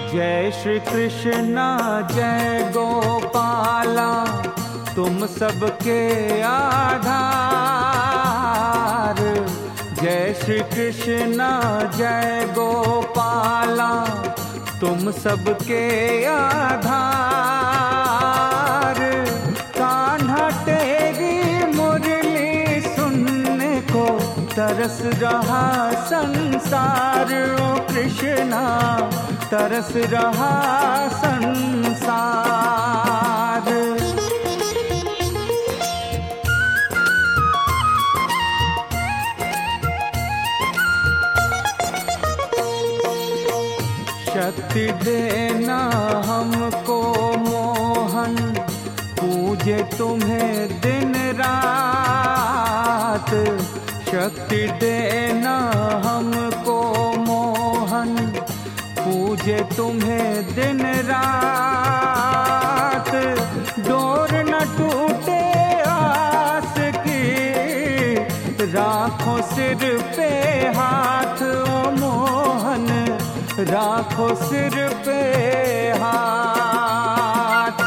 जय श्री कृष्ण जय गोपाला, तुम सबके आधार। जय श्री कृष्ण जय गोपाला, तुम सबके आधार। कान्हा तेरी मुरली सुनने को तरस रहा संसार। ओ कृष्णा तरस रहा संसार। शक्ति देना हमको मोहन, पूजे तुम्हें दिन रात। शक्ति देना हमको मोहन, पूजे तुम्हें दिन रात। डोर न टूटे आस की, राखो सिर पे हाथ। ओ मोहन राखो सिर पे हाथ।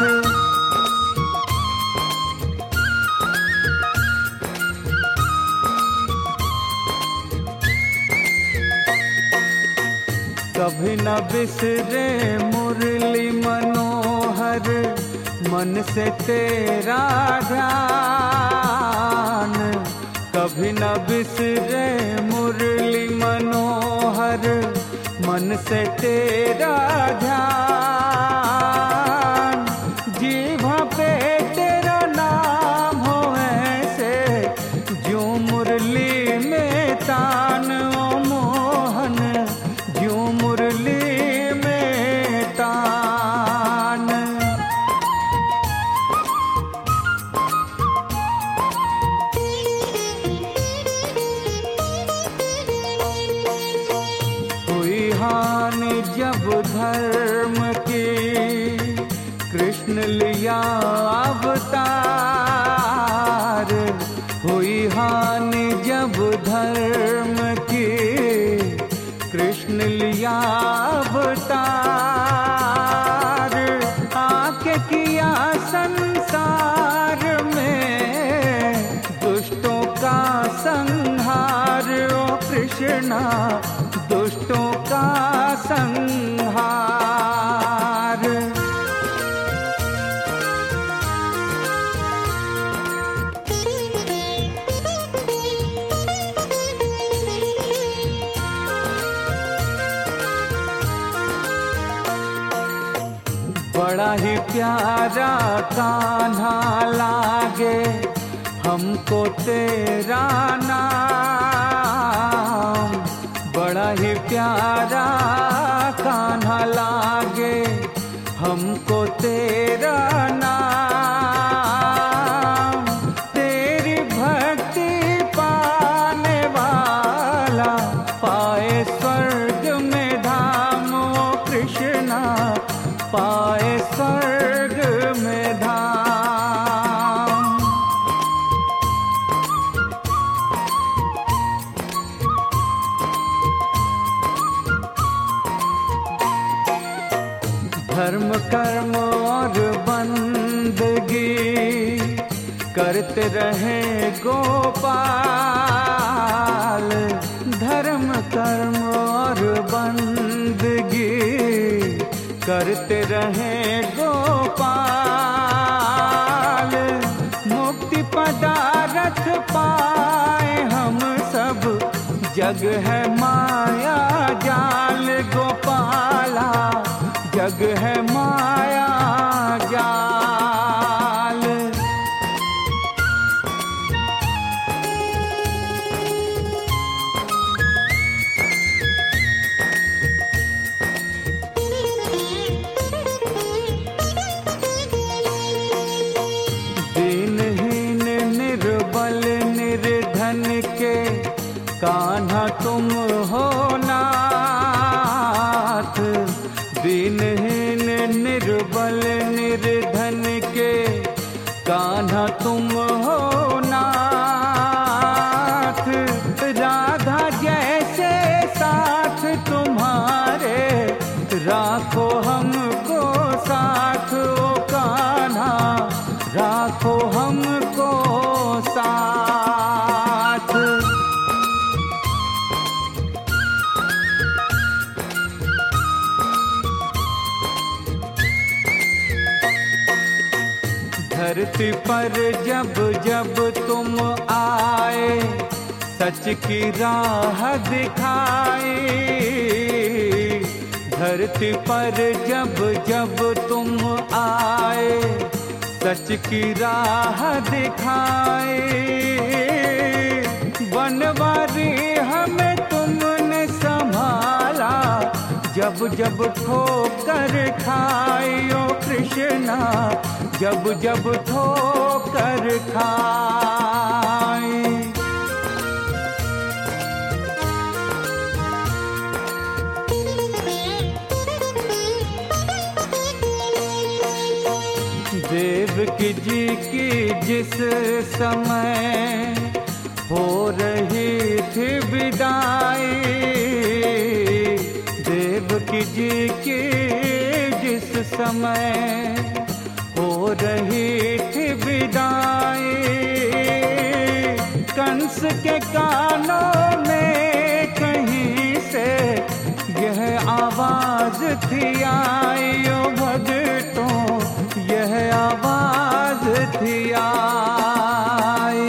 कभी न बिसरे मुरली मनोहर, मन से तेरा ध्यान। कभी न बिसरे मुरली मनोहर, मन से तेरा ध्यान। जीवा पे तेरा नाम हो ऐसे, जो मुरली में तान। ओ मोहन जो मुरली में तान। हुई हानि जब धर्म की, कृष्ण लिया अवतार। हुई हानि जब धर्म की, कृष्ण लिया अवतार। आके किया संसार में दुष्टों का संहार। ओ कृष्णा दुष्टों का संहार। बड़ा ही प्यारा कान्हा लागे हमको तेरा नाम। बड़ा ही प्यारा कान्हा लागे हमको तेरा नाम। तेरी भक्ति पाने वाला पाए स्वर्ग में धाम। ओ कृष्णा पाए स्वर्ग में धाम। धर्म कर्म और बंदगी करते रहे गोपाल। धर्म कर्म और बंदगी करते रहे गोपाल। मुक्ति पदारथ पाए हम सब, जग है माया जाल। गोपाला जग है माया जाल। दीनहीन निर्बल निर्धन के कान्हा तुम हो नाथ। दीनहीन निर्बल निर्धन के कान्हा तुम हो नाथ। राधा जैसे साथ तुम्हारे राखो धरती पर जब जब तुम आए, सच की राह दिखाई। धरती पर जब जब तुम आए, सच की राह दिखाए। बनवारी हमें तुमने संभाला, जब जब ठोकर खाई ओ कृष्णा, जब जब ठोकर खाई। देवकी जी की जिस समय हो रही थी विदाई, देवकी जी की जिस समय हो रही थी विदाई, कंस के कानों में कहीं से यह आवाज थी आई ओ भक्तों, यह आवाज थी आई।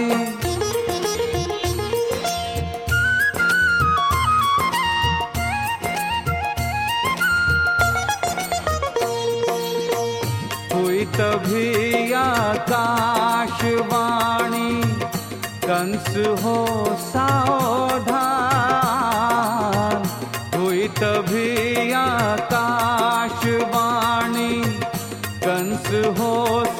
हुई तभी आकाशवाणी, कंस हो सावधान। हुई तभी आकाशवाणी, कंस हो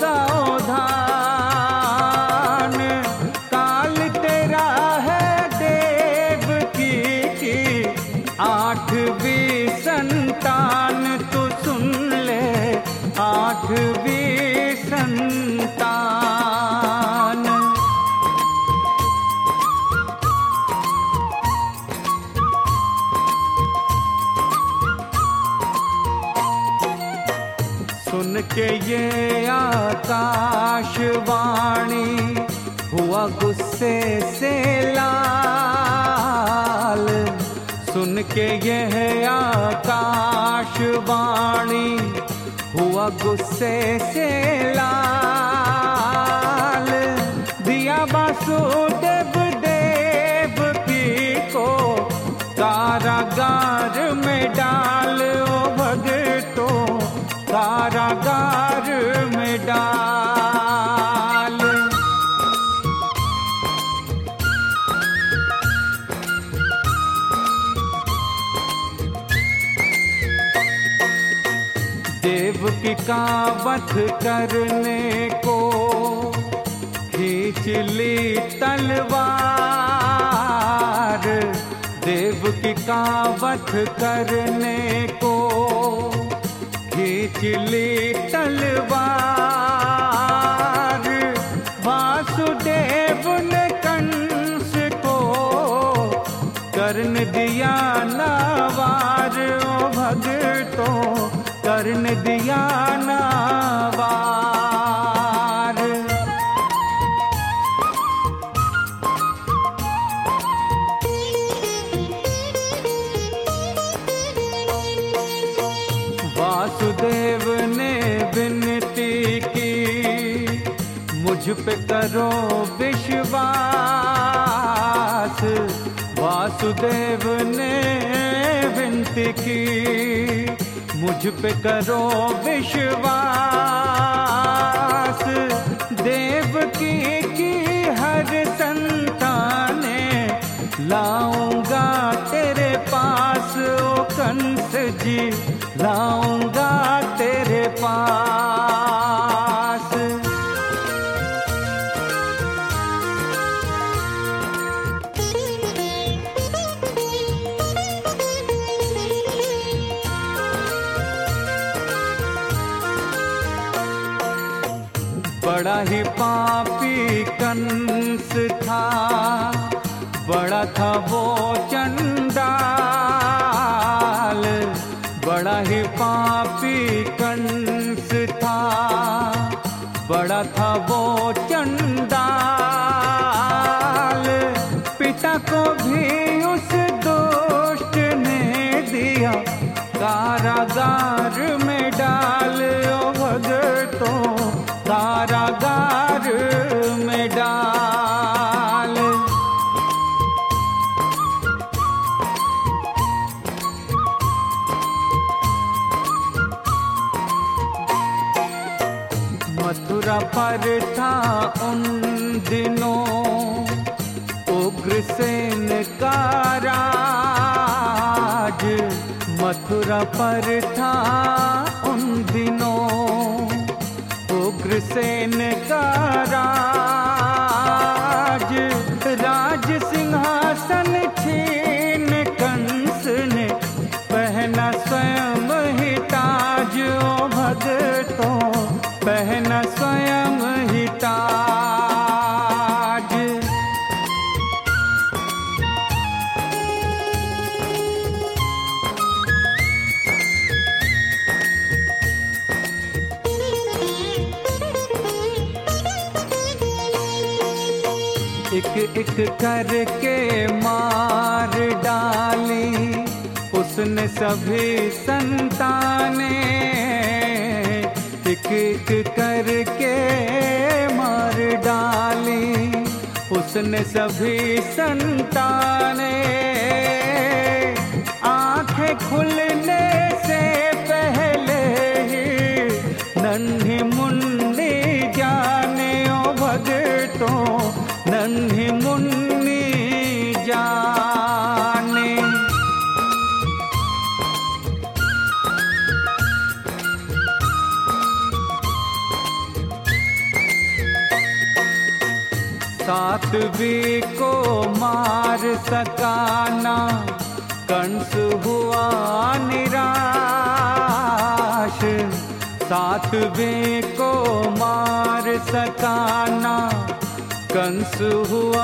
सावधान। काल तेरा है देवकी की 8वीं संतान, तू सुन ले 8वीं संतान। सुन के ये आकाशवाणी, हुआ गुस्से से लाल। सुन के यह आकाशवाणी, हुआ गुस्से से लाल। दिया वासुदेव देवकी को कारागार में डाल ओ भक्तों, कारागार में डाल। देवकी का वध करने को खींच ली तलवार। देवकी का वध करने को खींच ली तलवार। वासुदेव ने कंस को करने दिया नावार ओ भक्तों, करने दिया नावार। वासुदेव ने विनती की, मुझ पे करो विश्वास। वासुदेव ने विनती की, मुझ पे करो विश्वास। देवकी की हर संताने लाऊंगा तेरे पास ओ कंस जी, लाऊंगा तेरे पास। बड़ा ही पापी कंस था, बड़ा था वो चंडाल। बड़ा ही पापी कंस था, बड़ा था वो चंडाल। पिता को भी उस दुष्ट ने दिया कारागार में डाल ओ भक्तों, कारागार में डाल। मथुरा पर था उन दिनों उग्रसेन का राज। मथुरा पर था उन दिनों उग्रसेन का राज। राज सिंहासन छीन कंस ने पहना स्वयं ही ताज। ओ भगतों पहना स्वयं ही ताज। एक एक करके मार डाली उसने सभी संतानें। एक एक करके मार डाली उसने सभी संतानें। आंखें खुलने से पहले ही नन्ही मुन्नी जाने। ओ भगतों नन्ही मुन्नी जाने। सातवीं को मार सकाना कंस हुआ निराश। सातवें को मार सकाना कंस हुआ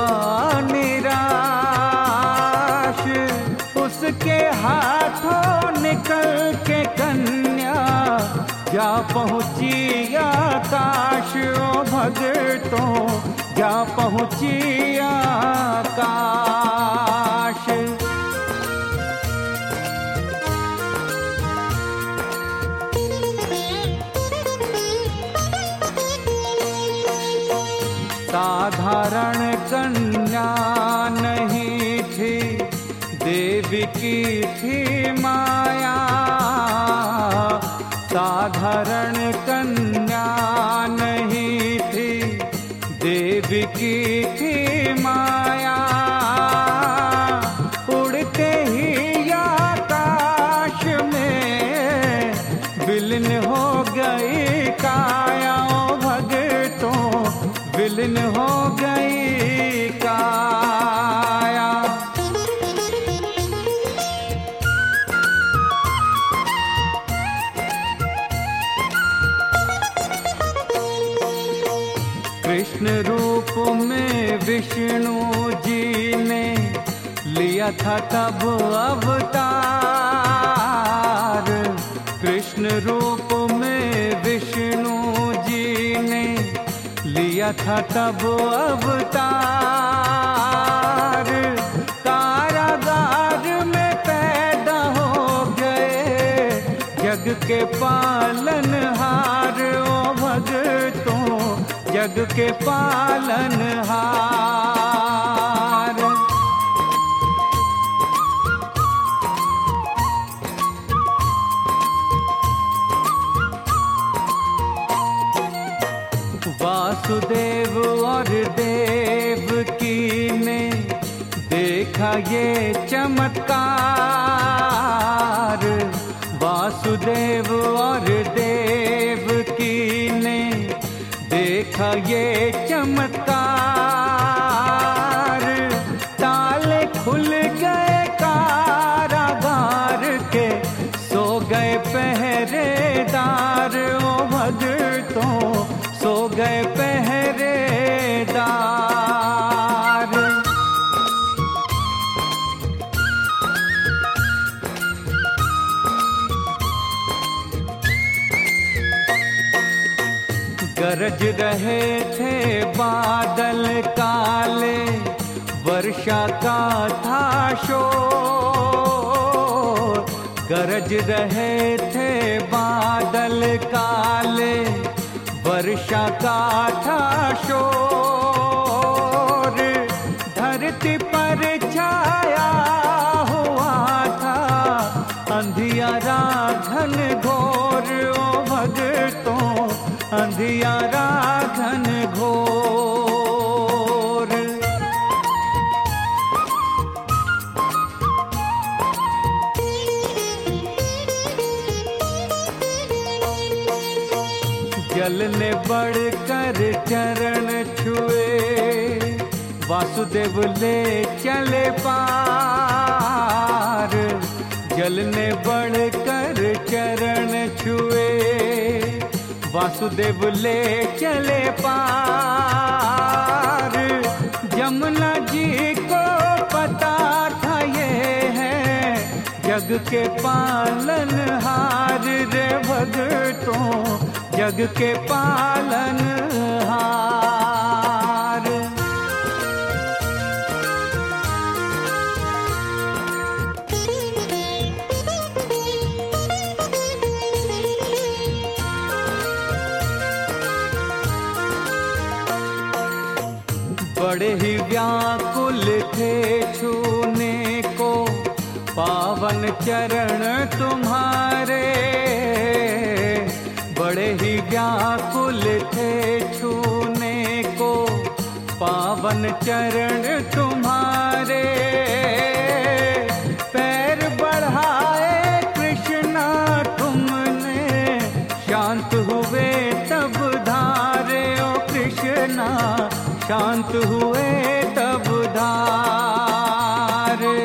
निराश। उसके हाथों निकल के कन्या जा पहुंची आकाश। ओ भगतों जा पहुंची आकाश। साधारण कन्या नहीं थी देवी की थी माया। साधारण कन्या नहीं थी देवी की थी माया। उड़ते ही आकाश में विलीन हो गई काया। ओ भगतों विलीन हो गई काया। कृष्ण रूप में विष्णु जी ने लिया था तब अवतार। कृष्ण रूप में विष्णु जी ने लिया था तब अवतार। कारागार में पैदा हो गए जग के पालनहार। ओ भगतों जग के पालनहार। वासुदेव और देवकी ने देखा ये चमत्कार। वासुदेव और देवकी ने देखा ये चमत्कार। ताले खुल गए कारागार के सो गए पहरेदार। ओ भगतों सो गए पहरेदार। गरज रहे थे बादल काले वर्षा का था शोर। गरज रहे थे बादल काले वर्षा का था शोर, धरती पर छाया हुआ था अंधियारा घन घोर। ओ भक्तों अंधियारा घन घोर। जल ने बढ़कर चरण छुए, वासुदेव ले चले पार। जल ने बढ़कर चरण छुए, वासुदेव ले चले पार। जमुना जी को पता था ये है जग के पालनहार रे भक्तों, जग के पालनहार। बड़े ही व्याकुल थे छूने को पावन चरण तुम्हारे। बड़े ही व्याकुल थे छूने को पावन चरण तुम्हारे। पैर बढ़ाए कृष्णा तुमने, शांत हुए तब धारे। ओ कृष्णा शांत हुए तब धारे।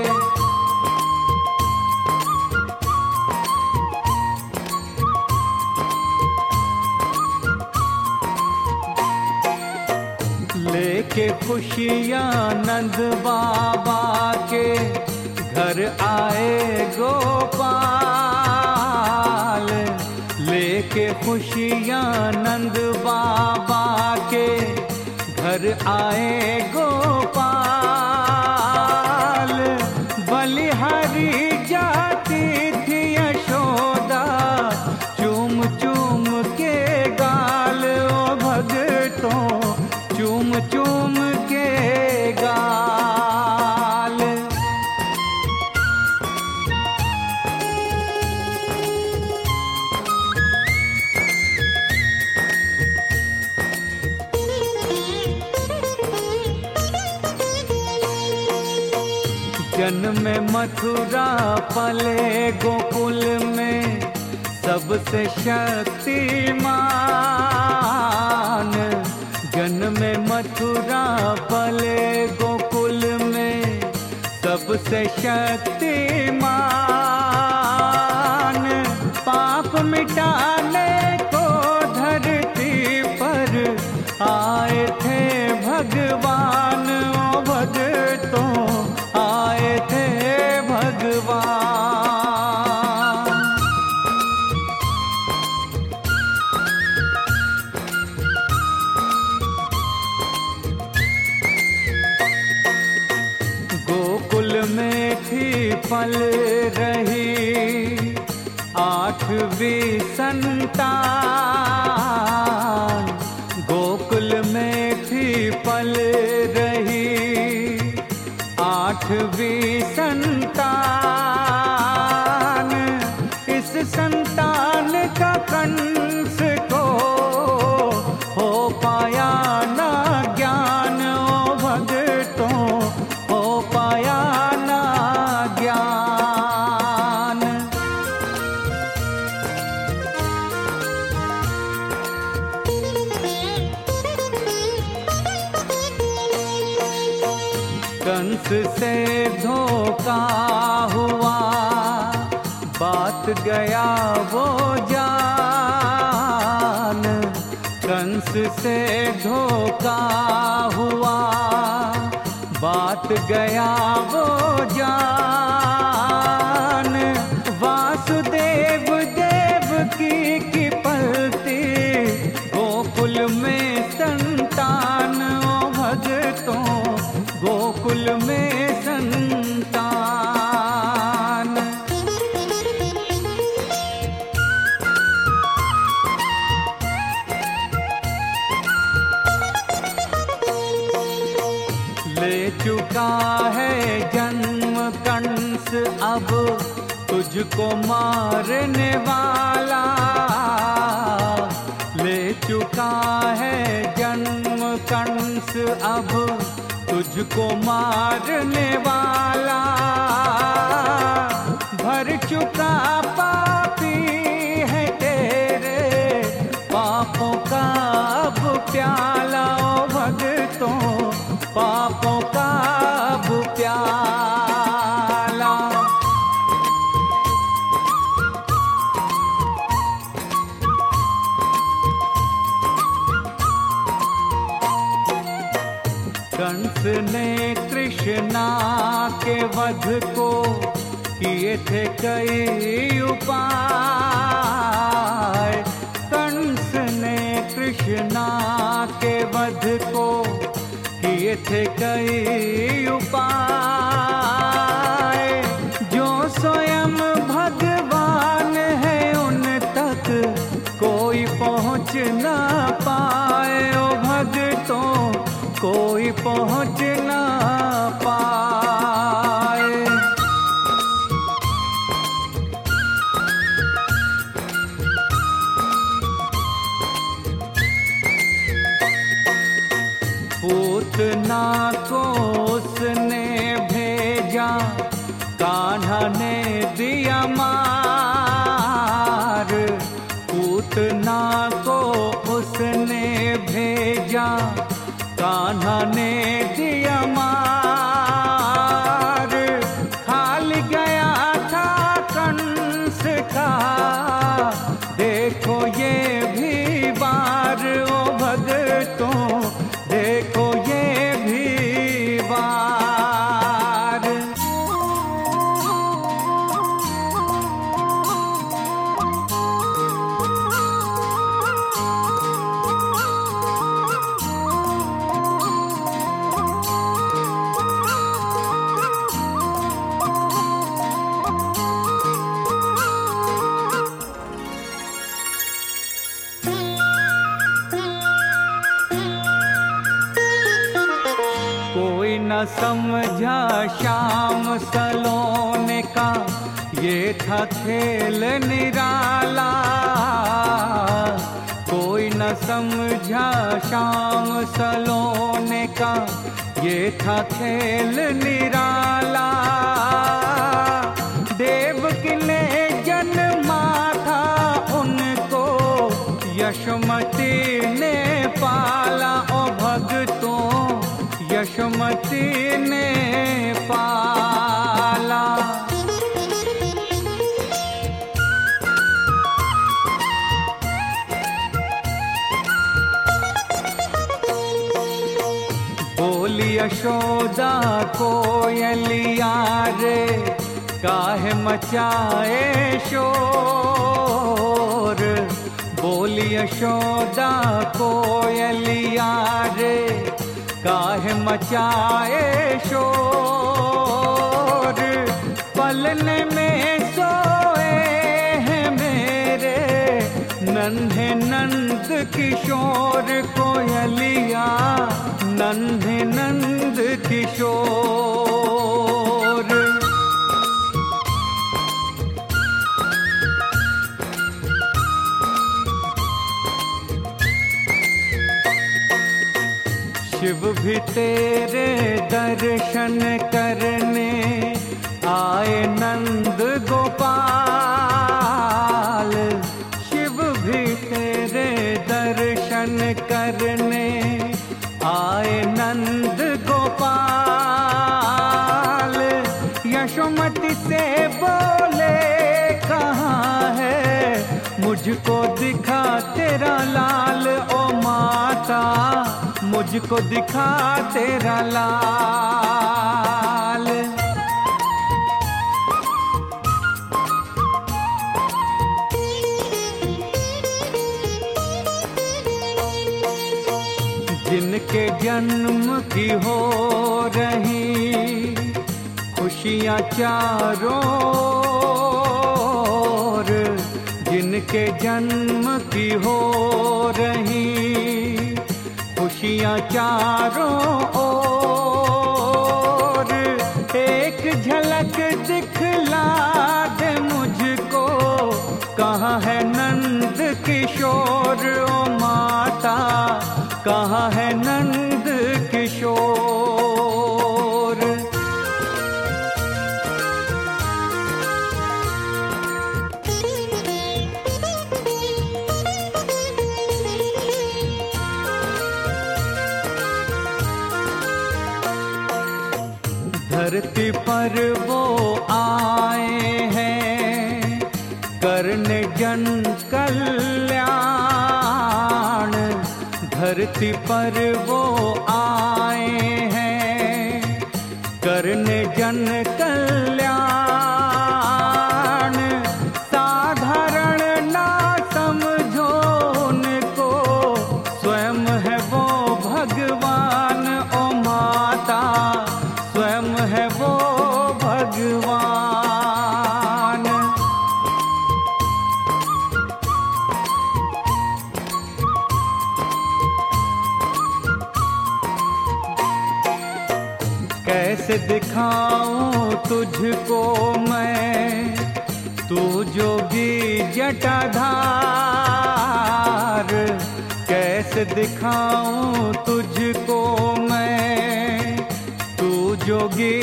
लेके खुशियाँ नंद बाबा के घर आए गोपाल। लेके खुशियाँ नंद बाबा के घर आए गोपाल। बलिहारी जाती थी यशोदा, चूम चूम के गाल। ओ भक्तों चूम चूम के गाल। जन्म मथुरा पले गोकुल में सबसे शक्तिमान। जन्म मथुरा पले गोकुल में सबसे शक्तिमान। पाप मिटाने को धरती पर आए थे भगवान। ओ भक्तों आए थे भगवान। गोकुल में थी पल रही आठवीं संतान। गोकुल में थी पल रही आठवीं संतान। इस संतान का कंस को हो पाया ना ज्ञान। ओ भक्तों हो पाया ना ज्ञान। कंस से धोखा हुआ, बात गया वो जान। कंस से धोखा हुआ, बात गया वो जान। वासुदेव देवकी की पलती गोकुल में संतान। ओ भक्तों गोकुल में संतान। चुका है जन्म कंस अब तुझको मारने वाला, ले चुका है जन्म कंस अब तुझको मारने वाला। भर चुका पापी है तेरे पापों का अब प्याला, ओ भक्तों पापों का अब प्याला। कंस ने कृष्णा के वध को किए थे कई उपाय, कंस ने कृष्णा के वध को किए थे कई उपाय। जो स्वयं भगवान है उन तक कोई पहुँच ना पाए, ओ भक्तों कोई पहुँच ना पाए। पूतना को उसने भेजा, कान्हा ने दिया मार। पूतना को उसने भेजा, कान्हा ने दिया मार। खाल गया था कंस का देखो ये भी बार, ओ भक्तों देखो ये भी बार। कोई न समझा श्याम सलोने का ये था खेल निराला। कोई न समझा श्याम सलोने का ये था खेल निराला। देवकी ने जन्मा था उनको यशोमती ने पाला, ओ भक्तों यशोमती ने पाला। बोली यशोदा कोयलिया रे काहे मचाए शोर। बोली यशोदा कोयलिया रे काहे मचाए शोर। पलने में सोए हैं मेरे नन्हे नंद किशोर, कोयलिया नन्हे नंद किशोर। शिव भी तेरे दर्शन करने आए नंद गोपाल। शिव भी तेरे दर्शन करने आए नंद गोपाल। यशोमती से बोले कहाँ है मुझको दिखा तेरा लाल, ओ माता मुझको दिखा तेरा लाल। जिनके जन्म की हो रही खुशियाँ चारों ओर, जिनके जन्म की हो रही खुशियाँ चारों ओर। झलक दिखला दे मुझको, कहाँ है नंद किशोर ओ माता, कहाँ है नंद किशोर। धरती पर वो आए हैं करने जन कल्याण, धरती पर वो आए हैं करने जन कल्याण। साधारण ना समझो उनको, स्वयं है वो भगवान ओ माता, स्वयं है वो भगवान। कैसे दिखाऊं तुझको मैं, तू जोगी जटाधार, कैसे दिखाऊं तुझको मैं, तू जोगी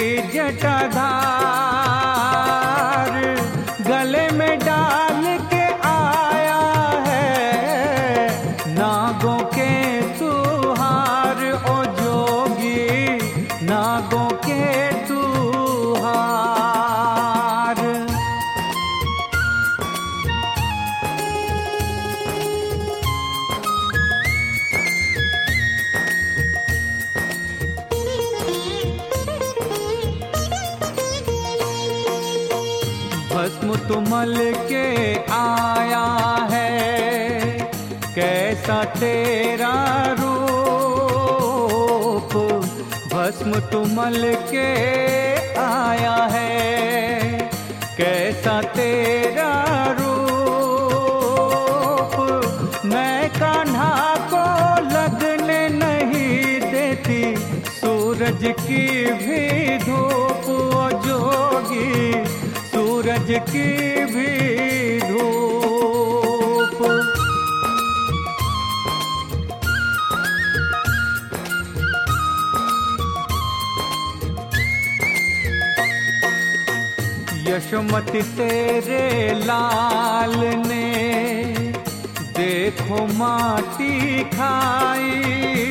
जटाधार। गले में डाल के आया है नागों के तू हार ओ जोगी, नागों के तू हार। भस्म तुमल के आया है, कैसा तेरा रूप, भस्म तुमल के आया है, कैसा तेरा रूप। मैं कान्हा को लगने नहीं देती सूरज की भी धूप ओ जोगी, सूरज की भी धूप। यशोमती तेरे लाल ने देखो माटी खाई,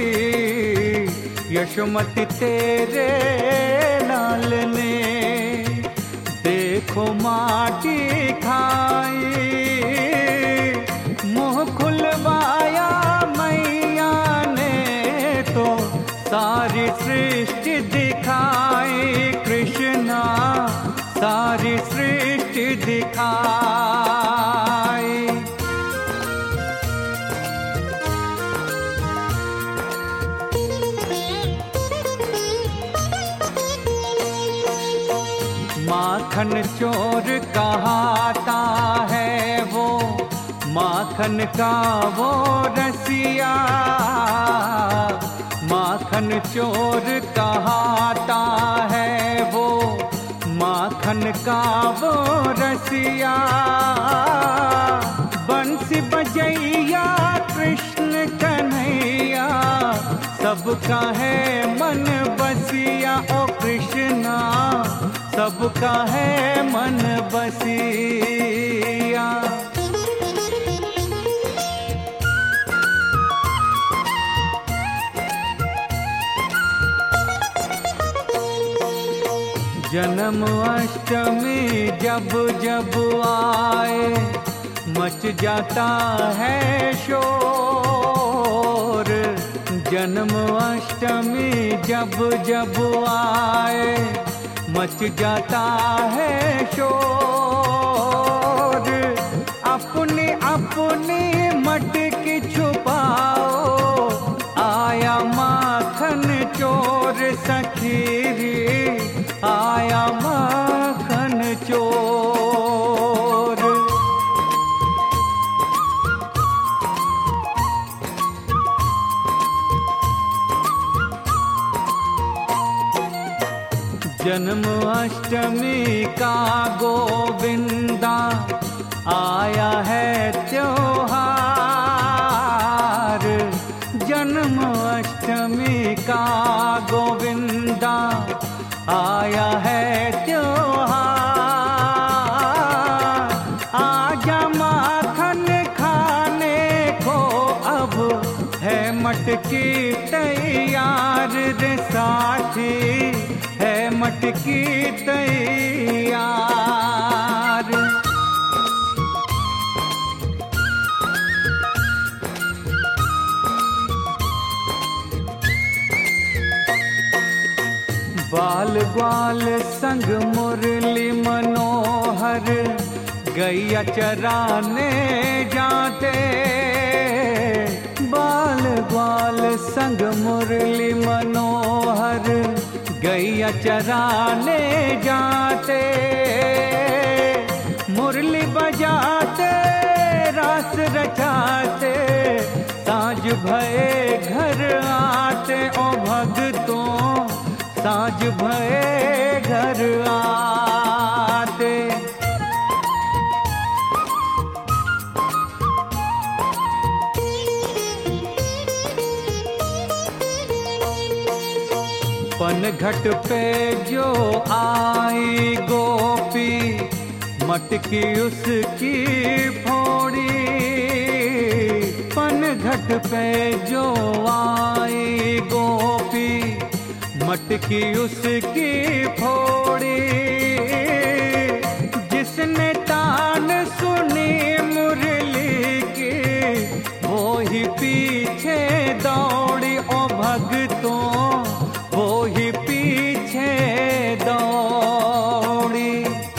यशोमती तेरे लाल ने देखो माटी खाई। मुँह खुलवाया मैया ने तो सारी सृष्टि दिखाई, कृष्णा सारी सृष्टि दिखाई। माखन चोर कहाता है वो, माखन का वो रसिया, माखन चोर कहाता है वो, माखन का वो रसिया। बंसी बजैया कृष्ण कन्हैया, सबका है मन बसिया ओ कृष्णा, सबका है मन बसिया। जन्म अष्टमी जब जब आए, मच जाता है शोर। जन्म अष्टमी जब जब आए, मच जाता है शोर। अपनी अपनी मटकी छुपाओ, आया माखन चोर सखीरी, आया माखन चोर। जन्माष्टमी का गोविंदा आया है त्योहार। जन्माष्टमी का गोविंदा आया है त्योहार। आजा माखन खाने को अब है मटकी तैयार रे साथी, है मटकी तैयार। बाल ग्वाल संग मुरली मनोहर गैया चराने जाते। बाल ग्वाल संग मुरली मनोहर गैया चराने जाते। मुरली बजाते रास रचाते, साँझ भये घर आते ओ भगतों, साँझ भये घर आते। पनघट पे जो आई गोपी, मटकी उसकी फोड़ी। पनघट पे जो आई गोपी, मटकी उसकी फोड़ी। जिसने तान सुनी मुरली की, वो ही पीछे दौड़ी ओ भगतों, वो ही पीछे दौड़ी।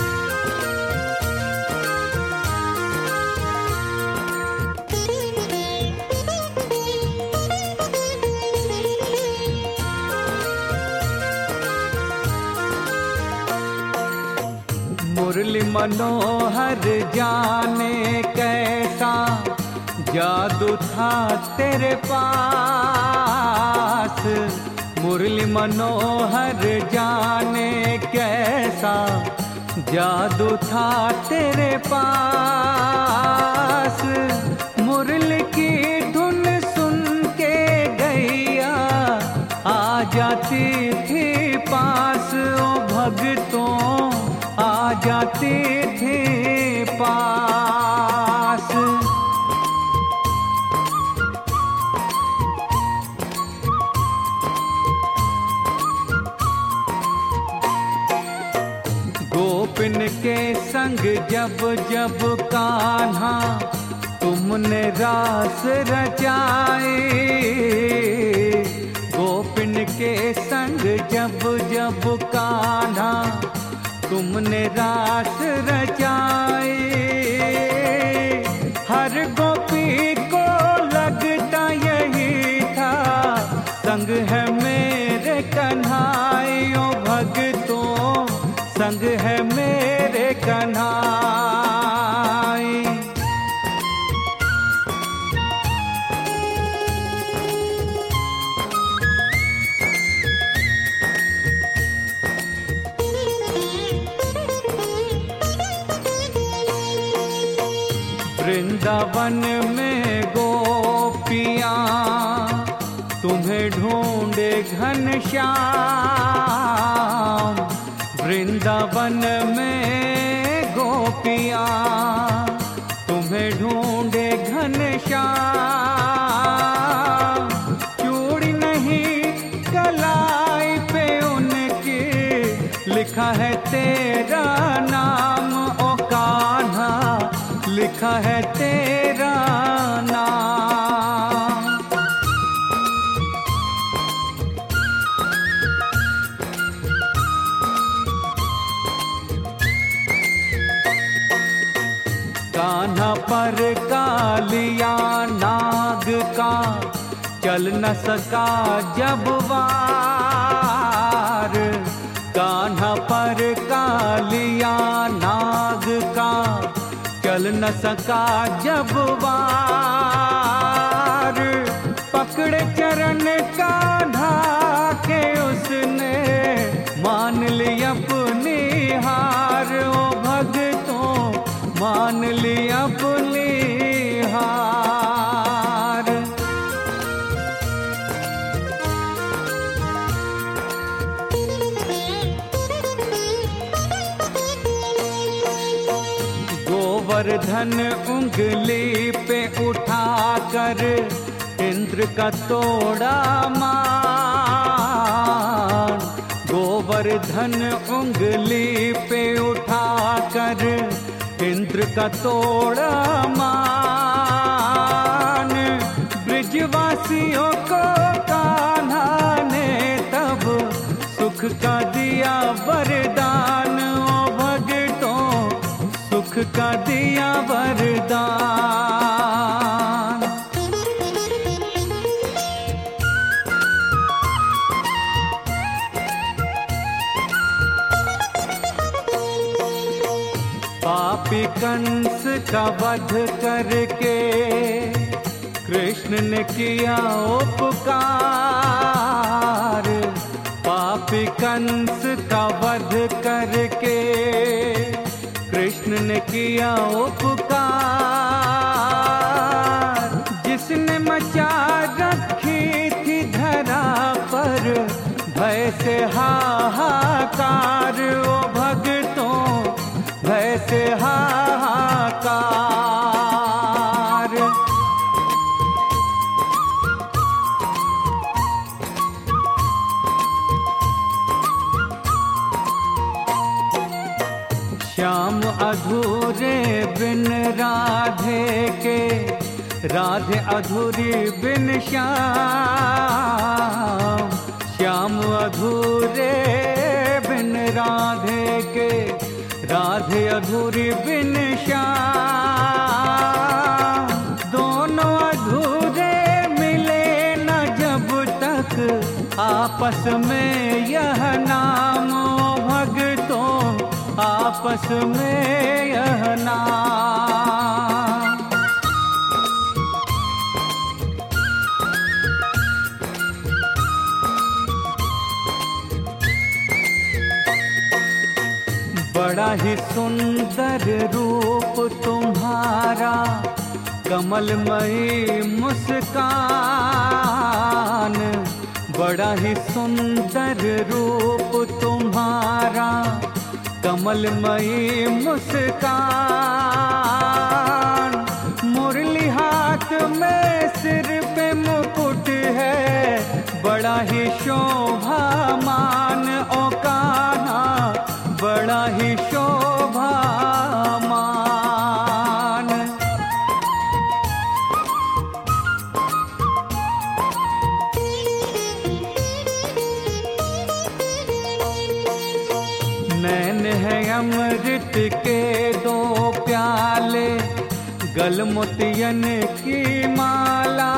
मुरली मनोहर जाने कैसा जादू था तेरे पास। मुरली मनोहर जाने कैसा जादू था तेरे पास। मुरली की धुन सुन के गैया आ जाती थी पास ओ भगतों, आ जाती थी पास। गोपिन के संग जब जब कान्हा तुमने रास रचाई। गोपिन के संग जब जब कान्हा तुमने रास रचाई। हर गोपी को लगता यही था, संग है मेरे कन्हाई ओ भगतों, संग है मेरे कन्हाई। वृंदावन में गोपियाँ तुम्हें ढूंढे घनश्याम। वृंदावन में गोपियाँ तुम्हें ढूंढे घनश्याम। चूड़ी नहीं कलाई पे उनकी, लिखा है तेरा नाम ओ कान्हा, लिखा है तेरा नाम। कान्हा पर कालिया नाग का चल न सका जब वार। कान्हा पर कालिया नाग का चल न सका जब वार। पकड़े चरण कान्हा के उसने मान लिया मान ली अपनी हार। गोवर्धन उंगली पे उठाकर इंद्र का तोड़ा मान। गोवर्धन उंगली पे उठाकर इंद्र का तोड़ा मान। ब्रिजवासियों को कान्हा ने तब सुख का दिया वरदान। ओ भक्तों सुख का दिया वरदान। पापी कंस का वध करके कृष्ण ने किया उपकार। पापी कंस का वध करके कृष्ण ने किया उपकार। जिसने मचा रखी थी धरा पर भय से हाहाकार। ओ भक्तों भय से हाहाकार। श्याम अधूरे बिन राधे के, राधे अधूरी बिन श्याम। श्याम अधूरे बिन राधे के, राधे अधूरी बिन श्याम। दोनों अधूरे मिले न जब तक आपस में यह नाम। भक्तों आपस में यह नाम। बड़ा ही सुंदर रूप तुम्हारा, कमलमयी मुस्कान। बड़ा ही सुंदर रूप तुम्हारा, कमलमयी मुस्कान। मुरली हाथ में सिर पे मुकुट है, बड़ा ही शोभामान। ओ कान्हा बड़ा ही शोभामान। नैन है अमृत के दो प्याले, गल मोतियन की माला।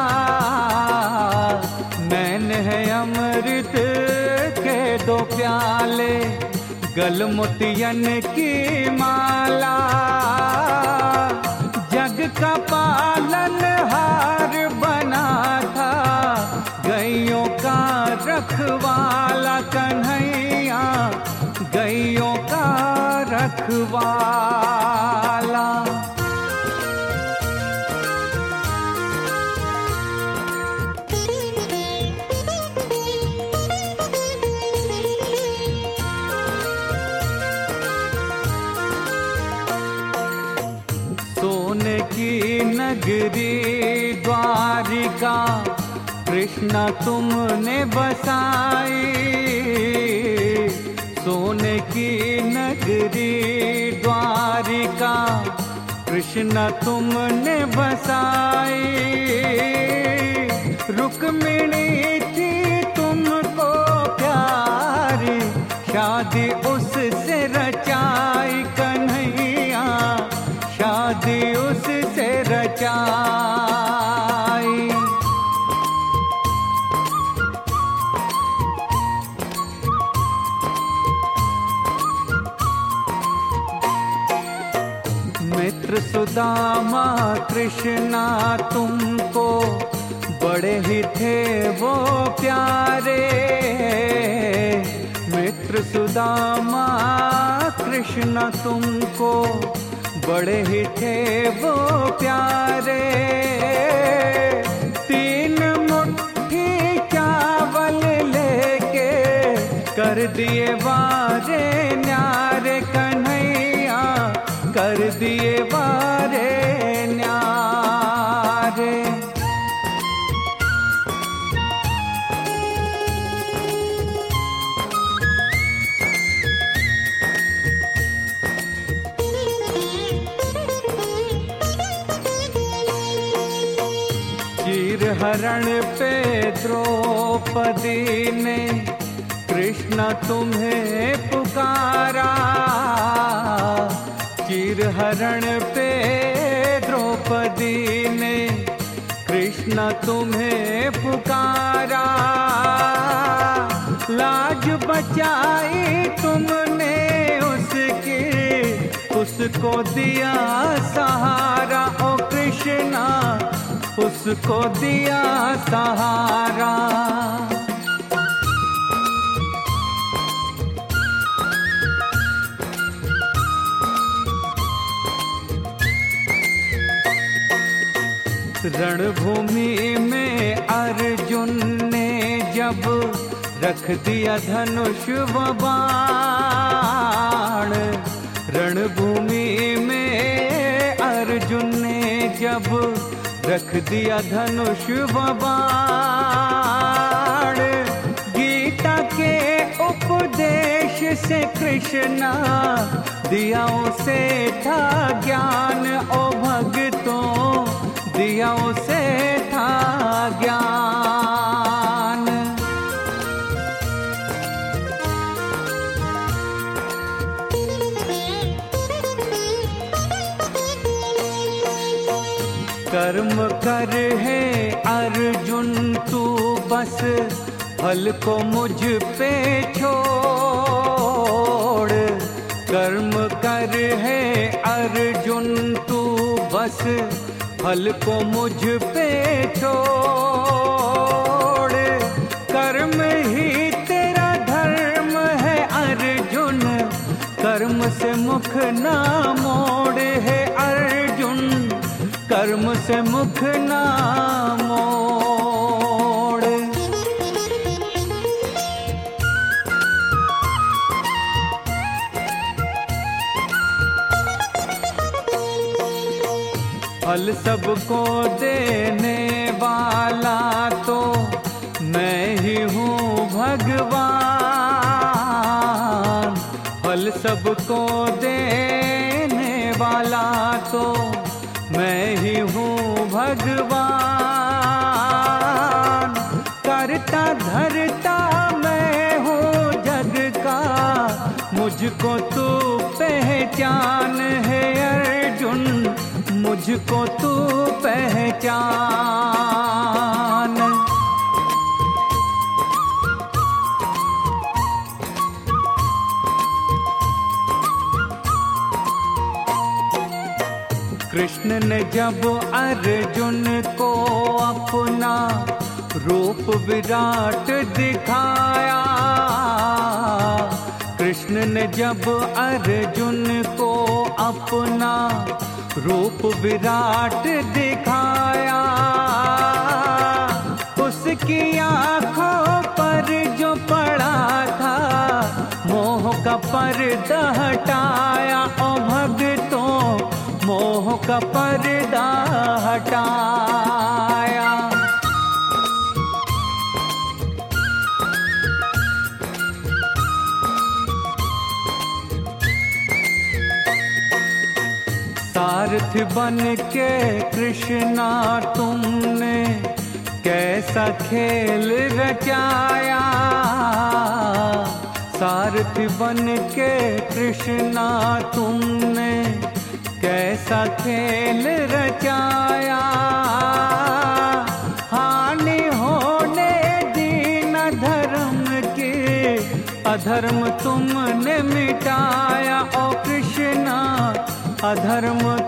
नैन है अमृत के दो प्याले, गल मोतियन की माला। जग का पालनहार बना था, गैयों का रखवाला कन्हैया, गैयों का रखवाला। सोने की नगरी द्वारिका, कृष्णा तुमने बसाई। सोने की नगरी द्वारिका, कृष्णा तुमने बसाई। रुक्मिणी थी तुमको प्यारी, शादी उससे रचाई कन्हैया, शादी उससे रचाई। मित्र सुदामा कृष्णा तुमको बड़े ही थे वो प्यारे। मित्र सुदामा कृष्णा तुमको बड़े ही थे वो प्यारे। 3 मुट्ठी चावल लेके कर दिए वारे न्यारे कन्हैया, कर दिए वारे न्यारे। चीर हरण पे द्रौपदी ने कृष्ण तुम्हें पुकारा। चीर हरण पे द्रौपदी ने कृष्ण तुम्हें पुकारा। लाज बचाई तुमने उसकी, उसको दिया सहारा। ओ कृष्णा उसको दिया सहारा। रणभूमि में अर्जुन ने जब रख दिया धनुष व बाण। रणभूमि में अर्जुन ने जब रख दिया धनुष व बाण। गीता के उपदेश से कृष्णा दिया उसे था ज्ञान। ओ भक्तों दिया उसे था ज्ञान। कर्म कर है अर्जुन तू बस, फल को मुझ पे छोड़। कर्म कर है अर्जुन तू बस, फल को मुझ पे छोड़। कर्म ही तेरा धर्म है अर्जुन, कर्म से मुख ना मोड़। है अर्जुन कर्म से मुख ना मोड़। फल सबको देने वाला तो मैं ही हूँ भगवान। फल सबको देने वाला तो मैं ही हूँ भगवान। करता धरता मैं हूँ जग का, मुझको तू पहचान। है अर्जुन मुझको तू पहचान। कृष्ण ने जब अर्जुन को अपना रूप विराट दिखाया। कृष्ण ने जब अर्जुन को अपना रूप विराट दिखाया। उसकी आँखों पर जो पड़ा था मोह का पर्दा हटाया। ओ भक्तों मोह का पर्दा हटाया। सारथ बन के कृष्णा तुमने कैसा खेल रचाया। सारथ बन के कृष्णा तुमने कैसा खेल रचाया। हानि होने दी न धर्म की, अधर्म तुमने मिटाया। ओ कृष्णा अधर्म